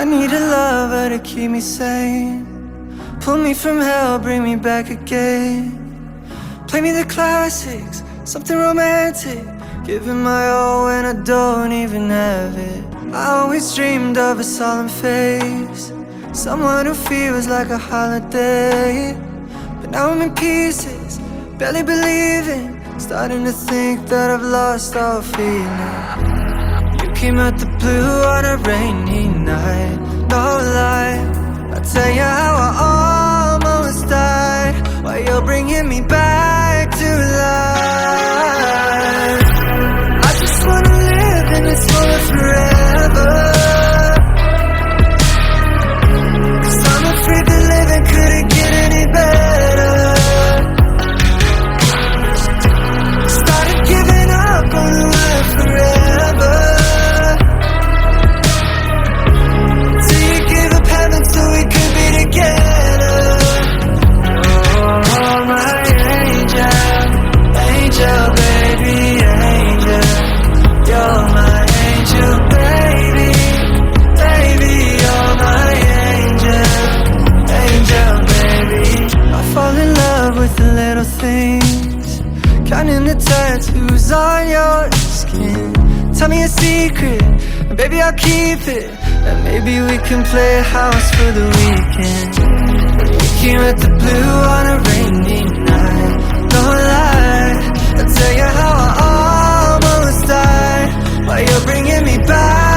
I need a lover to keep me sane, pull me from hell, bring me back again. Play me the classics, something romantic, giving my all when I don't even have it. I always dreamed of a solemn face, someone who feels like a holiday. But now I'm in pieces, barely believing, starting to think that I've lost all feeling. You came out the blue on a rainy night, no lie, I'll tell you how I almost died, while you're bringing me back to life. I just wanna live in this moment forever, 'cause I'm afraid that living couldn't get any better. Started giving up on the life forever, till you gave up heaven so we could be together. Oh, my angel, angel, baby, angel. You're my angel, baby, baby, you're my angel, angel, baby. I fall in love with the little things, counting the tattoos on your skin. Tell me a secret, and baby I'll keep it, and maybe we can play house for the weekend. We came at the blue on a rainy night, don't lie, I'll tell you how I almost died, while you're bringing me back